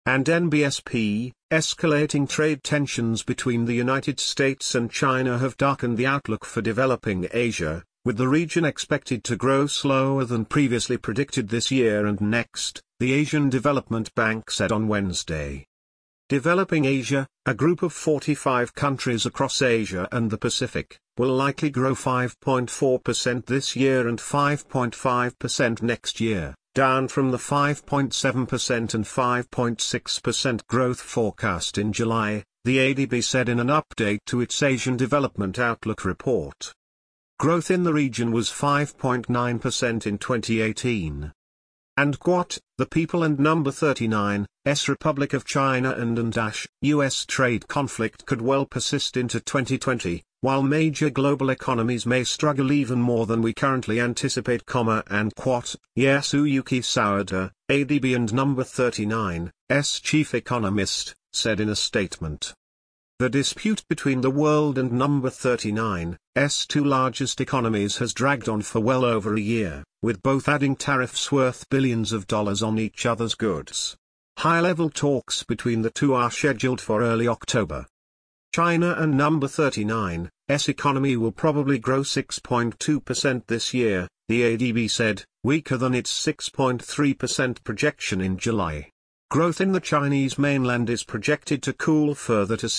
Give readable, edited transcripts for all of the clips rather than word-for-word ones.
and NBSP, escalating trade tensions between the United States and China have darkened the outlook for developing Asia, with the region expected to grow slower than previously predicted this year and next, the Asian Development Bank said on Wednesday. Developing Asia, a group of 45 countries across Asia and the Pacific, will likely grow 5.4% this year and 5.5% next year, down from the 5.7% and 5.6% growth forecast in July, the ADB said in an update to its Asian Development Outlook report. Growth in the region was 5.9% in 2018. And Quat, the People and Number 39, Republic of China and U.S. trade conflict could well persist into 2020, while major global economies may struggle even more than we currently anticipate, and Quat, Yasuyuki Sawada, ADB and Number 39's chief economist, said in a statement. The dispute between the world and Number 39's two largest economies has dragged on for well over a year, with both adding tariffs worth billions of dollars on each other's goods. High-level talks between the two are scheduled for early October. China and Number 39's economy will probably grow 6.2% this year, the ADB said, weaker than its 6.3% projection in July. Growth in the Chinese mainland is projected to cool further to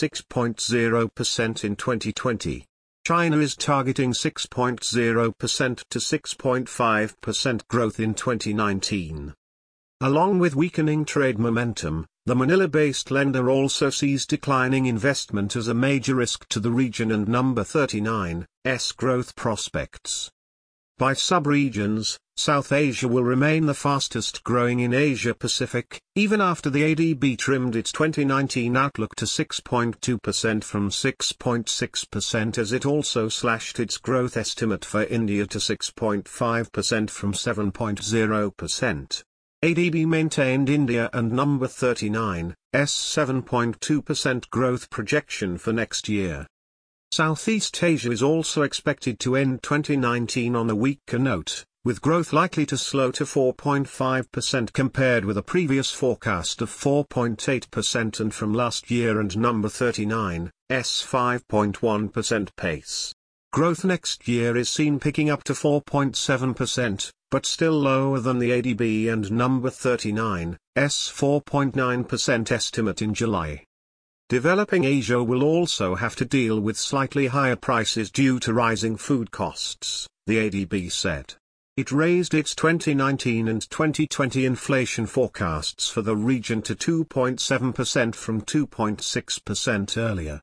6.0% in 2020. China is targeting 6.0% to 6.5% growth in 2019. Along with weakening trade momentum, the Manila-based lender also sees declining investment as a major risk to the region and Number 39's growth prospects. By sub-regions, South Asia will remain the fastest growing in Asia-Pacific, even after the ADB trimmed its 2019 outlook to 6.2% from 6.6% as it also slashed its growth estimate for India to 6.5% from 7.0%. ADB maintained India and Number 39's 7.2% growth projection for next year. Southeast Asia is also expected to end 2019 on a weaker note, with growth likely to slow to 4.5% compared with a previous forecast of 4.8% and from last year and Number 39's 5.1% pace. Growth next year is seen picking up to 4.7%, but still lower than the ADB and Number 39's 4.9% estimate in July. Developing Asia will also have to deal with slightly higher prices due to rising food costs, the ADB said. It raised its 2019 and 2020 inflation forecasts for the region to 2.7% from 2.6% earlier.